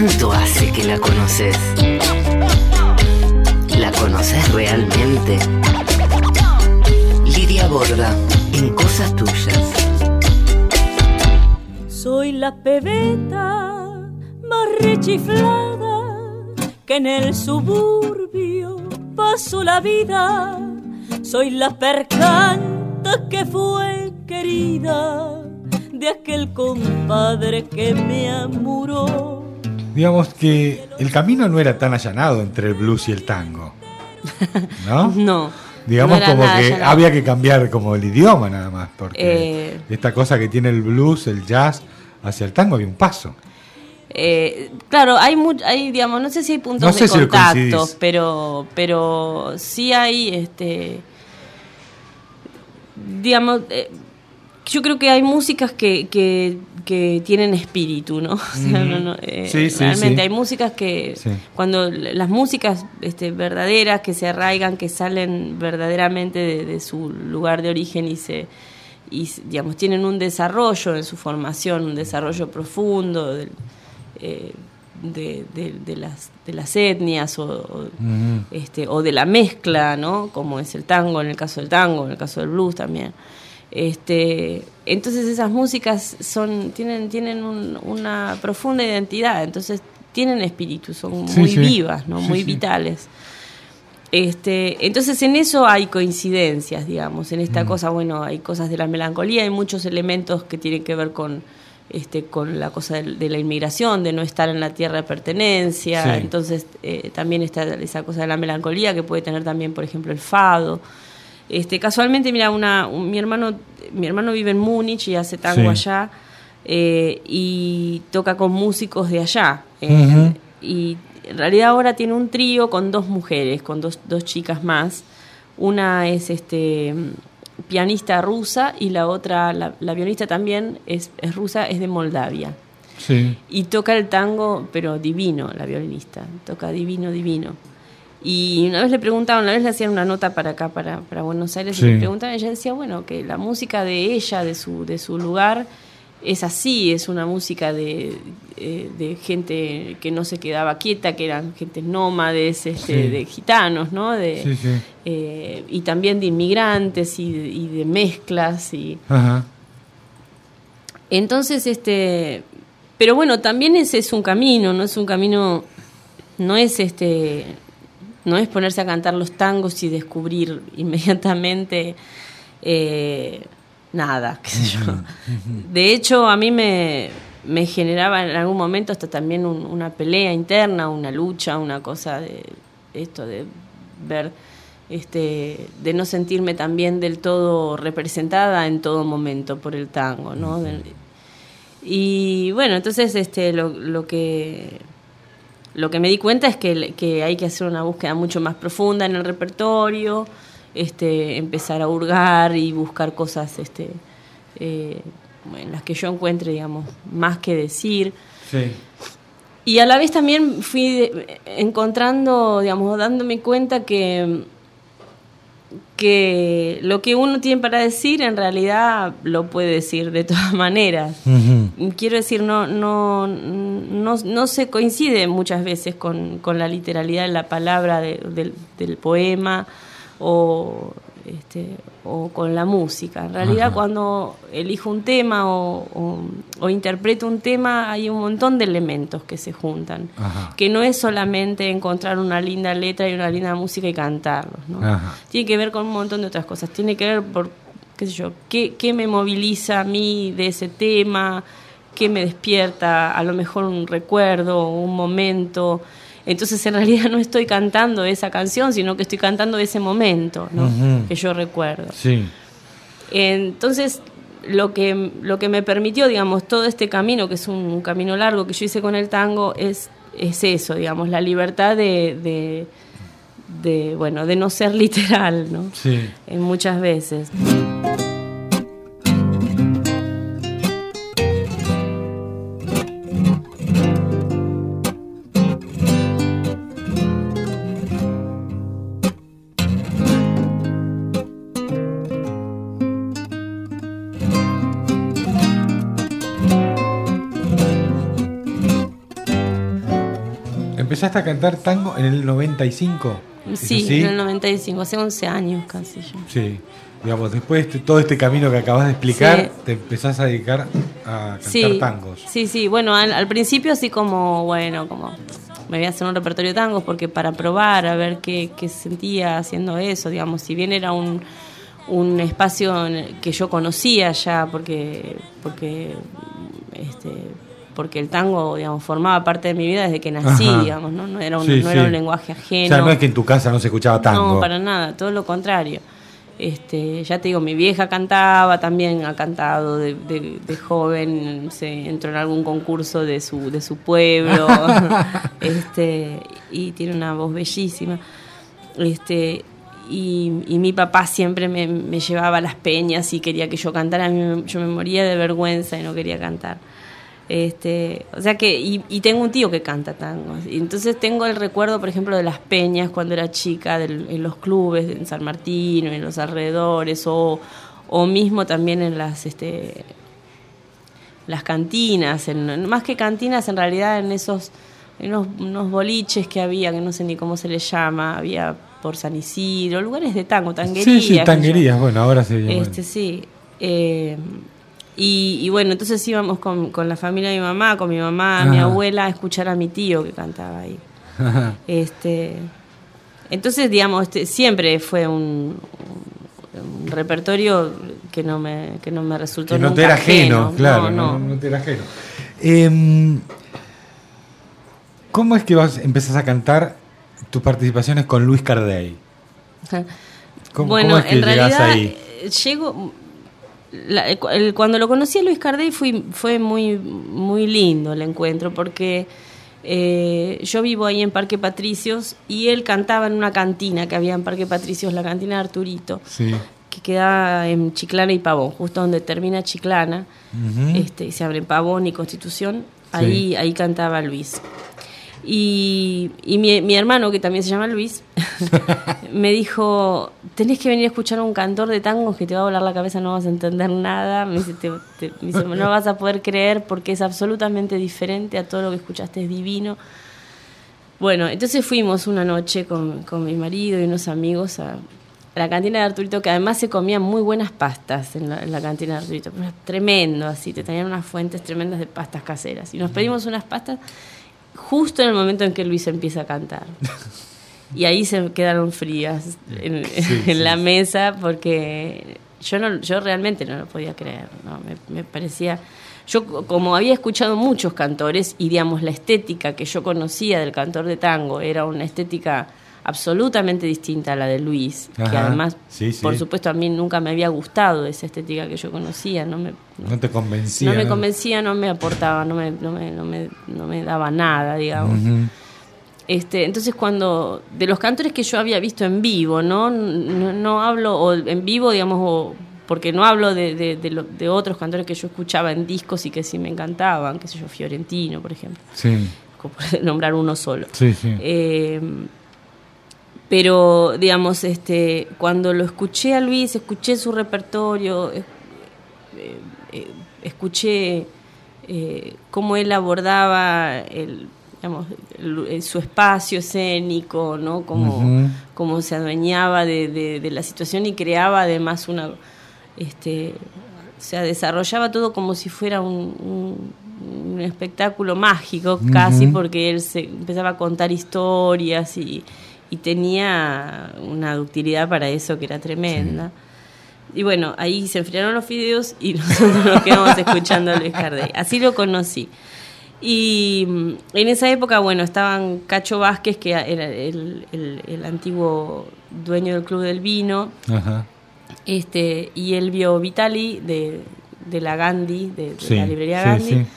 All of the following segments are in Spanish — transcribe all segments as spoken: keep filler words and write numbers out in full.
¿Cuánto hace que la conoces? ¿La conoces realmente? Lidia Borda, en Cosas Tuyas. Soy la pebeta más rechiflada que en el suburbio paso la vida. Soy la percanta que fue querida de aquel compadre que me amuró. Digamos que el camino no era tan allanado entre el blues y el tango, ¿no? No. Digamos no como que allanado. había que cambiar como el idioma nada más, porque Eh... esta cosa que tiene el blues, el jazz, hacia el tango había un paso. Eh, claro, hay, mu- hay, digamos, no sé si hay puntos No sé de si lo contacto, coincidís. pero, pero sí hay, este, digamos, eh, yo creo que hay músicas que, que, que tienen espíritu, ¿no? O sea, Mm. no, no, eh, Sí, sí, realmente sí. hay músicas que, Sí. cuando las músicas este, verdaderas que se arraigan, que salen verdaderamente de, de su lugar de origen y se y digamos tienen un desarrollo en su formación, un desarrollo profundo del, eh, de, de, de las de las etnias o, o, Uh-huh. este, o de la mezcla, ¿no? Como es el tango, en el caso del tango, en el caso del blues también. Este, entonces esas músicas son tienen tienen un, una profunda identidad, entonces tienen espíritu, son Sí, muy sí. vivas, ¿no? Sí, Muy sí. vitales. Este, entonces en eso hay coincidencias, digamos, en esta Mm. cosa, bueno, hay cosas de la melancolía, hay muchos elementos que tienen que ver con este con la cosa de, de la inmigración, de no estar en la tierra de pertenencia, Sí. entonces eh, también está esa cosa de la melancolía que puede tener también, por ejemplo, el fado. Este, casualmente, mira, una, un- mi hermano, mi hermano vive en Múnich y hace tango Sí. allá eh, y toca con músicos de allá. eh, Ujú. Y en realidad ahora tiene un trío con dos mujeres, con dos, dos chicas más. Una es este pianista rusa y la otra, la, la violinista también es, es rusa, es de Moldavia. Sí. Y toca el tango, pero divino, la violinista. Toca divino, divino. Y una vez le preguntaban, una vez le hacían una nota para acá, para, para Buenos Aires, Sí. y le preguntaban, ella decía, bueno, que la música de ella, de su, de su lugar, es así, es una música de, eh, de gente que no se quedaba quieta, que eran gente nómades, este, Sí. de gitanos, ¿no? De, Sí, sí. eh, y también de inmigrantes y de, y de mezclas y Ajá. entonces, este, pero bueno, también ese es un camino, no es un camino, no es este, no es ponerse a cantar los tangos y descubrir inmediatamente eh, nada, qué sé yo. De hecho, a mí me, me generaba en algún momento hasta también un- una pelea interna, una lucha, una cosa de esto de ver, este, de no sentirme también del todo representada en todo momento por el tango, ¿no? De- y bueno, entonces este, lo, lo que lo que me di cuenta es que, que hay que hacer una búsqueda mucho más profunda en el repertorio, este, empezar a hurgar y buscar cosas este, eh, en las que yo encuentre, digamos, más que decir. Sí. Y a la vez también fui de- encontrando, digamos, dándome cuenta que, que lo que uno tiene para decir en realidad lo puede decir de todas maneras. Uh-huh. Quiero decir, no, no, no, no se coincide muchas veces con, con la literalidad de la palabra de- del, del poema o, este, o con la música. En realidad, Ajá. cuando elijo un tema o, o, o interpreto un tema, hay un montón de elementos que se juntan. Ajá. Que no es solamente encontrar una linda letra y una linda música y cantarlos, ¿no? Ajá. Tiene que ver con un montón de otras cosas. Tiene que ver por, qué sé yo, qué, qué me moviliza a mí de ese tema, qué me despierta, a lo mejor un recuerdo, un momento. Entonces, en realidad no estoy cantando esa canción, sino que estoy cantando ese momento, ¿no? Ujú. Que yo recuerdo. Sí. Entonces, lo que, lo que me permitió, digamos, todo este camino, que es un, un camino largo que yo hice con el tango, es, es eso, digamos, la libertad de, de, de, bueno, de no ser literal, ¿no? Sí. En muchas veces. empezaste a cantar tango en el noventa y cinco. Sí, en el noventa y cinco, hace once años casi yo. Sí, digamos, después de todo este camino que acabas de explicar, sí. te empezás a dedicar a cantar sí, tangos. Sí, sí, bueno, al, al principio así como, bueno, como me voy a hacer un repertorio de tangos porque para probar, a ver qué, qué sentía haciendo eso, digamos, si bien era un, un espacio que yo conocía ya, porque, porque este porque el tango, digamos, formaba parte de mi vida desde que nací, Ajá. digamos, ¿no? No era un, sí, no sí. era un lenguaje ajeno. O sea, no es que en tu casa no se escuchaba tango. No, para nada, todo lo contrario. Este, ya te digo, mi vieja cantaba, también ha cantado de, de, de joven, se entró en algún concurso de su, de su pueblo, este, y tiene una voz bellísima. Este, y, y mi papá siempre me, me llevaba a las peñas y quería que yo cantara, a mí, yo me moría de vergüenza y no quería cantar. Este, o sea que y, y tengo un tío que canta tango, y entonces tengo el recuerdo, por ejemplo, de las peñas cuando era chica, del, en los clubes en San Martín, en los alrededores, o, o mismo también en las este las cantinas, en, más que cantinas, en realidad en esos en unos, unos boliches que había, que no sé ni cómo se les llama, había por San Isidro, lugares de tango, tanguerías. Sí, sí, tanguerías, bueno, ahora se llama. Este, sí. Eh, Y, y bueno, entonces íbamos con, con la familia de mi mamá, con mi mamá, Ajá. mi abuela, a escuchar a mi tío que cantaba ahí. Ajá. Este, entonces, digamos, este, siempre fue un, un repertorio que no me, que no me resultó que no nunca te era ajeno, ajeno claro, no, no, no. no te era ajeno. Eh, ¿Cómo es que vas, empezás a cantar tus participaciones con Luis Cardey? ¿Cómo, bueno, ¿cómo es que en llegás realidad ahí? llego... La, el, cuando lo conocí a Luis Cardey fue, fue muy, muy lindo el encuentro, porque eh, yo vivo ahí en Parque Patricios y él cantaba en una cantina que había en Parque Patricios, la cantina de Arturito, sí. que queda en Chiclana y Pavón, justo donde termina Chiclana, uh-huh. este, y se abren Pavón y Constitución, ahí, sí. ahí cantaba Luis. Y, y mi, mi hermano, que también se llama Luis, me dijo, tenés que venir a escuchar a un cantor de tangos que te va a volar la cabeza, no vas a entender nada. Me dice, te, te, me dice, no vas a poder creer porque es absolutamente diferente a todo lo que escuchaste, es divino. Bueno, entonces fuimos una noche con, con mi marido y unos amigos a, a la cantina de Arturito, que además se comían muy buenas pastas en la, en la cantina de Arturito, pero tremendo, así, te tenían unas fuentes tremendas de pastas caseras. Y nos pedimos unas pastas justo en el momento en que Luis empieza a cantar. Y ahí se quedaron frías en, sí, en sí, la sí. mesa, porque yo no, yo realmente no lo podía creer, ¿no? Me, me parecía... Yo, como había escuchado muchos cantores, y digamos la estética que yo conocía del cantor de tango era una estética absolutamente distinta a la de Luis, Ajá, que además, sí, sí. por supuesto, a mí nunca me había gustado esa estética que yo conocía, no me no, no te convencía, no me ¿no? convencía, no me aportaba, no me no me no me, no me daba nada, digamos. Uh-huh. Este, entonces cuando de los cantores que yo había visto en vivo, no no, no hablo o en vivo, digamos, o, porque no hablo de, de, de, lo, de otros cantores que yo escuchaba en discos y que sí me encantaban, qué sé yo, Fiorentino, por ejemplo, sí. como nombrar uno solo. Sí, sí. Eh, pero digamos, este, cuando lo escuché a Luis, escuché su repertorio, eh, eh, escuché eh, cómo él abordaba el, digamos, el, el, su espacio escénico, ¿no? Cómo, uh-huh. cómo se adueñaba de, de, de la situación y creaba además una, este, o sea, desarrollaba todo como si fuera un, un, un espectáculo mágico, uh-huh. casi, porque él se empezaba a contar historias y y tenía una ductilidad para eso que era tremenda. Sí. Y bueno, ahí se enfriaron los fideos y nosotros nos quedamos escuchando a Luis Cardey. Así lo conocí. Y en esa época, bueno, estaban Cacho Vázquez, que era el, el, el antiguo dueño del Club del Vino, Ajá. este y Elvio Vitali, de, de la Gandhi, de, de sí, la librería sí, Gandhi. Sí.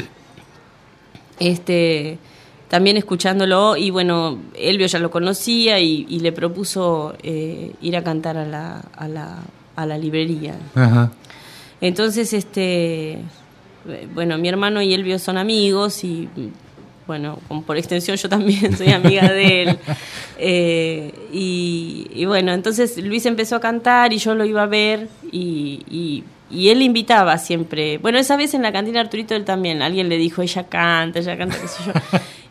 Este... También escuchándolo, y bueno, Elvio ya lo conocía y, y le propuso eh, ir a cantar a la, a la, a la librería. Ajá. Entonces, este, bueno, mi hermano y Elvio son amigos y, bueno, como por extensión yo también soy amiga de él. Eh, y, y bueno, entonces Luis empezó a cantar y yo lo iba a ver y... y Y él invitaba siempre. Bueno, esa vez en la cantina Arturito él también. Alguien le dijo, ella canta, ella canta, qué sé yo.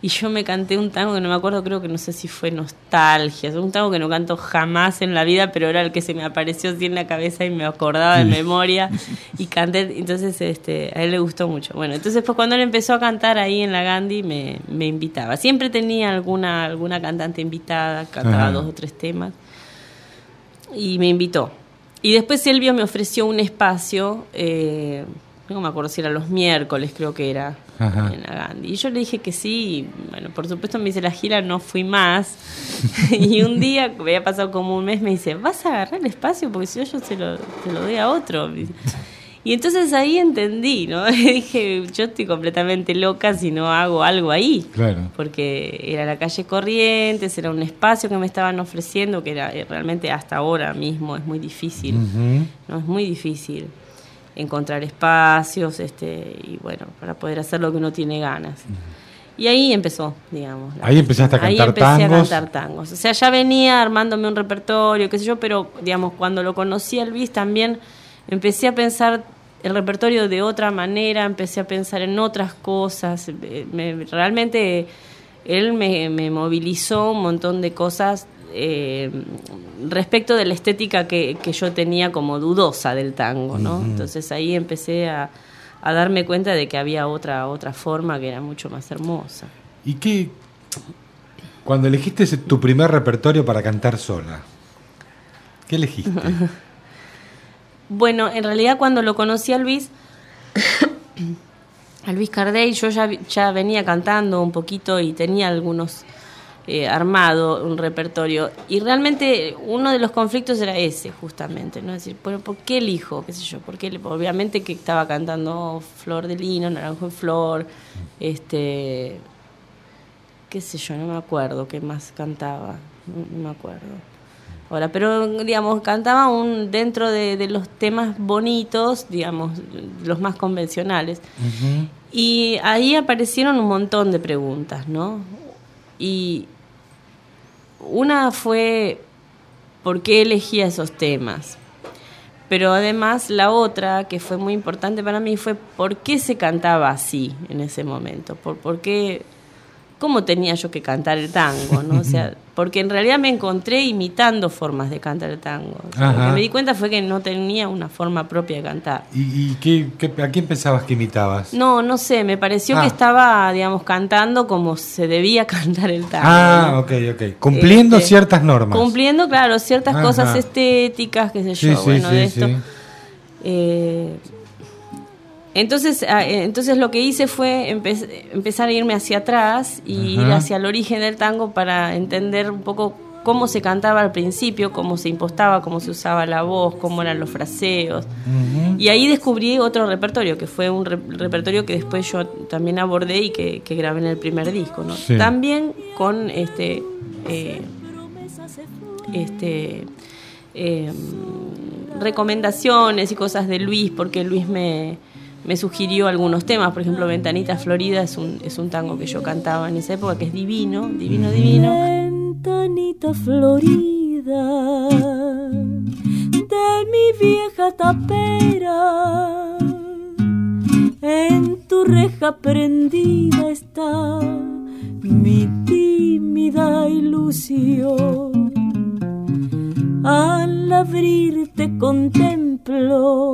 y yo me canté un tango que no me acuerdo, creo que no sé si fue Nostalgia, un tango que no canto jamás en la vida, pero era el que se me apareció así en la cabeza y me acordaba de memoria, y canté, entonces este, a él le gustó mucho. Bueno, entonces pues cuando él empezó a cantar ahí en la Gandhi me, me invitaba, siempre tenía alguna, alguna cantante invitada, cantaba Ajá. dos o tres temas, y me invitó. Y después Silvio me ofreció un espacio, eh, no me acuerdo si era los miércoles, creo que era, Ajá. en la Gandhi. Y yo le dije que sí, bueno, por supuesto me hice la gira, no fui más. Y un día, me había pasado como un mes, me dice, ¿vas a agarrar el espacio? Porque si no, yo se lo, se lo doy a otro. Y entonces ahí entendí, ¿no? Dije, yo estoy completamente loca si no hago algo ahí. Claro. Porque era la calle Corrientes, era un espacio que me estaban ofreciendo, que era realmente hasta ahora mismo es muy difícil. Uh-huh. No, es muy difícil encontrar espacios, este, y bueno, para poder hacer lo que uno tiene ganas. Uh-huh. Y ahí empezó, digamos. Ahí empezaste a cantar ahí empecé tangos. a cantar tangos. O sea, ya venía armándome un repertorio, qué sé yo, pero digamos, cuando lo conocí a Elvis también empecé a pensar el repertorio de otra manera, empecé a pensar en otras cosas. Me, realmente él me, me movilizó un montón de cosas eh, respecto de la estética que, que yo tenía como dudosa del tango, ¿no? Uh-huh. Entonces ahí empecé a, a darme cuenta de que había otra, otra forma que era mucho más hermosa. ¿Y qué? Cuando elegiste ese, tu primer repertorio para cantar sola, ¿qué elegiste? Bueno, en realidad cuando lo conocí a Luis, a Luis Cardey, yo ya, ya venía cantando un poquito y tenía algunos eh, armado, un repertorio. Y realmente uno de los conflictos era ese, justamente, ¿no? Es decir, bueno, ¿por qué elijo? ¿Qué sé yo? Porque obviamente que estaba cantando Flor de Lino, Naranjo en Flor, este, qué sé yo, no me acuerdo qué más cantaba, no, no me acuerdo. Ahora, pero digamos, cantaba un dentro de, de los temas bonitos, digamos, los más convencionales. Uh-huh. Y ahí aparecieron un montón de preguntas, ¿no? Y una fue ¿por qué elegía esos temas? Pero además la otra, que fue muy importante para mí, fue ¿por qué se cantaba así en ese momento? ¿Por, por qué? ¿Cómo tenía yo que cantar el tango, no? O sea, porque en realidad me encontré imitando formas de cantar el tango. O sea, lo que me di cuenta fue que no tenía una forma propia de cantar. ¿Y, y qué, qué, a quién pensabas que imitabas? No, no sé, me pareció ah. que estaba, digamos, cantando como se debía cantar el tango. Ah, ¿no? ok, ok. Cumpliendo este, ciertas normas. Cumpliendo, claro, ciertas Ajá. cosas estéticas, qué sé yo, sí, bueno, sí, de sí, esto. Sí. Eh... Entonces, entonces lo que hice fue empe- empezar a irme hacia atrás y Ajá. ir hacia el origen del tango para entender un poco cómo se cantaba al principio, cómo se impostaba, cómo se usaba la voz, cómo eran los fraseos. Uh-huh. Y ahí descubrí otro repertorio, que fue un re- repertorio que después yo también abordé y que, que grabé en el primer disco, ¿no? Sí. También con este... Eh, este eh, recomendaciones y cosas de Luis, porque Luis me... me sugirió algunos temas, por ejemplo, Ventanita Florida es un, es un tango que yo cantaba en esa época, que es divino, divino, divino. Ventanita Florida de mi vieja tapera, en tu reja prendida está mi tímida ilusión. Al abrirte contemplo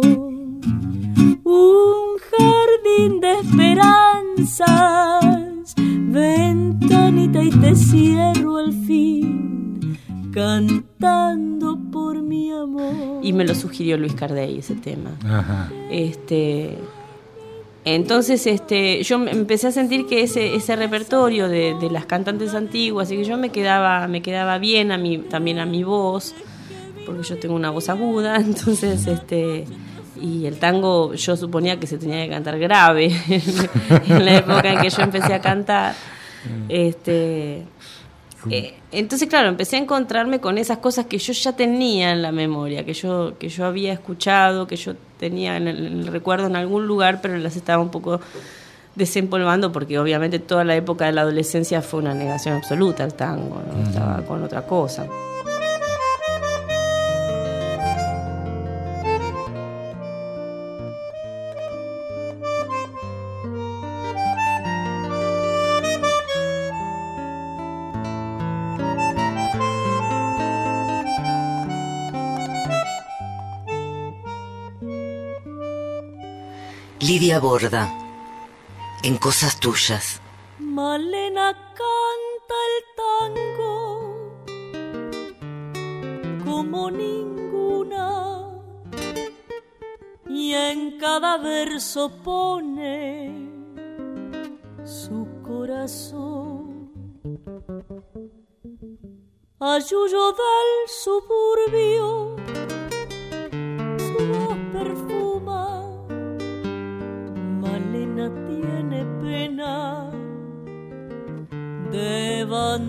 un jardín de esperanzas, ventanita, y te cierro al fin, cantando por mi amor. Y me lo sugirió Luis Cardey ese tema. Ajá. Este, entonces, este, yo empecé a sentir que ese ese repertorio de, de las cantantes antiguas, y que yo me quedaba me quedaba bien a mí, también a mi voz, porque yo tengo una voz aguda, entonces este y el tango yo suponía que se tenía que cantar grave en la época en que yo empecé a cantar. Este, eh, entonces, claro, empecé a encontrarme con esas cosas que yo ya tenía en la memoria, que yo que yo había escuchado, que yo tenía en el, en el recuerdo en algún lugar, pero las estaba un poco desempolvando, porque obviamente toda la época de la adolescencia fue una negación absoluta al tango, ¿no? Uh-huh. Estaba con otra cosa. Lidia Borda, en Cosas Tuyas. Malena canta el tango como ninguna y en cada verso pone su corazón. A Yuyo del suburbio su voz perfuma. Malena tiene pena de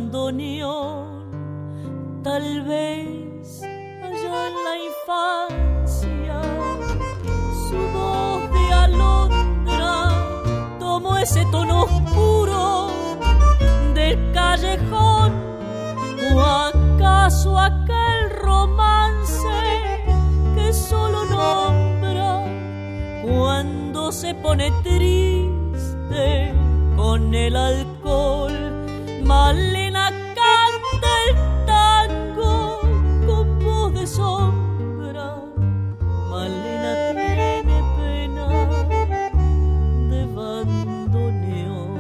bandoneón, tal vez allá en la infancia su voz de alondra tomó ese tono oscuro del callejón, o acaso aquel romance que solo nombra cuando se pone triste con el alcohol. Malena canta el tango con voz de sombra. Malena tiene pena de bandoneón.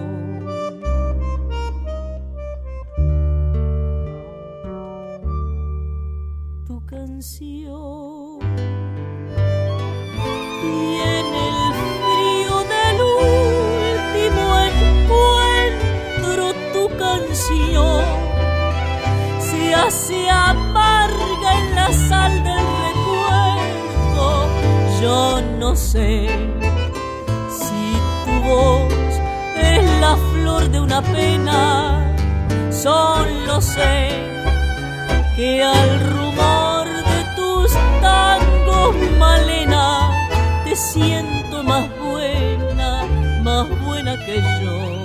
Tu canción tiene el frío del último encuentro. Tu canción se hace amarga en la sal del recuerdo. Yo no sé si tu voz es la flor de una pena, solo sé que al rumor de tus tangos, Malena, te siento más buena, más buena que yo.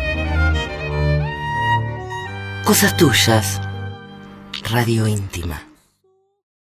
Cosas Tuyas, radio íntima.